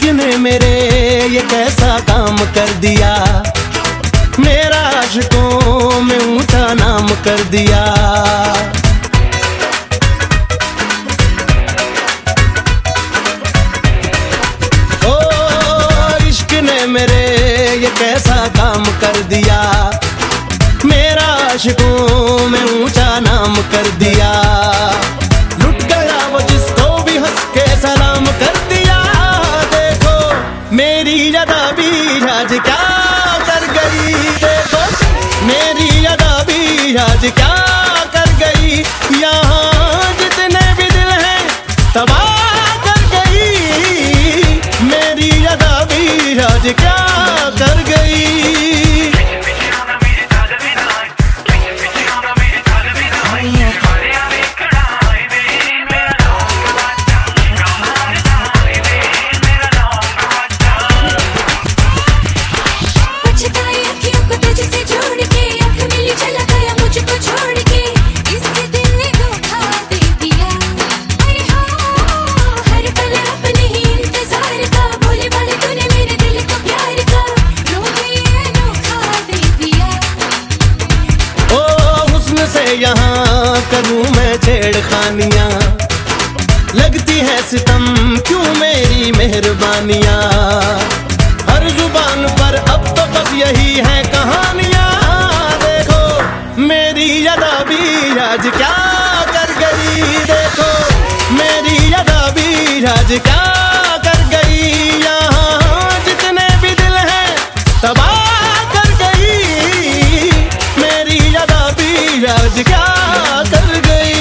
ने मेरे ये कैसा काम कर दिया, मेरा आशिकों में ऊंचा नाम कर दिया। ओ इश्क ने मेरे ये कैसा काम कर दिया, मेरा आशिकों में ऊंचा नाम कर दिया। लुट गया वो जिसको भी हंस के सलाम कर दिया। देखो मेरी अदा भी आज क्या कर गई, देखो मेरी अदा भी आज क्या कर गई। यहाँ जितने भी दिल हैं तबाह कर गई, मेरी अदा भी आज क्या कर गई। यहाँ करूँ मैं छेड़खानियाँ, लगती है सितम क्यों मेरी मेहरबानियाँ। हर जुबान पर अब तो बस यही है कहानियाँ। देखो मेरी अदा भी आज क्या कर गई, देखो मेरी अदा भी आज क्या कर गई। यहाँ जितने भी दिल हैं तबाह कर गई, मेरी अदा भी आज क्या कर गई।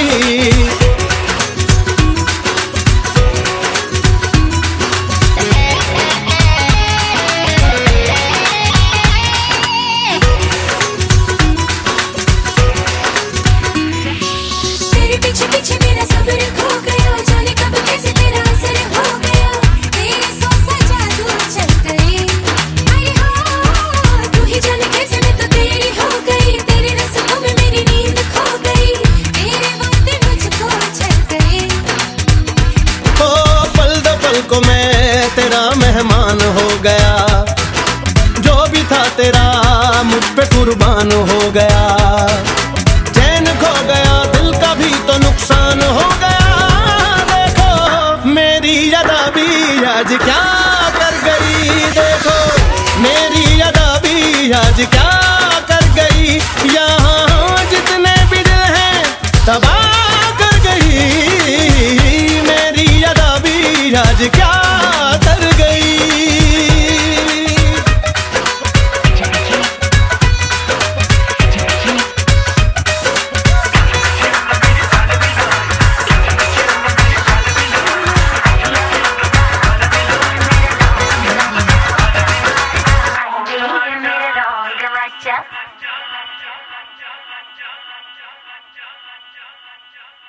तेरे पीछे पीछे मेरा सब्र खो गया, जाने कब कैसे तेरा असर हो गया। तेरे सौ सजा तू चल गई, अरे हाँ तू ही जाने कैसे मैं तो तेरी हो गई। तेरे रस्मों में मेरी नींद खो गई, तेरे वादे मुझको चल गए। ओ पल दो पल को मैं तेरा मेहमान हो गया, जो भी था तेरा मुझ पे कुर्बान हो गया। चैन खो गया दिल का भी तो नुकसान हो गया। देखो मेरी अदा भी आज क्या कर गई, देखो मेरी अदा भी आज क्या कर गई। यहाँ जितने भी दिल हैं तबाह कर गई, मेरी अदा भी आज क्या कर गई। Gotcha.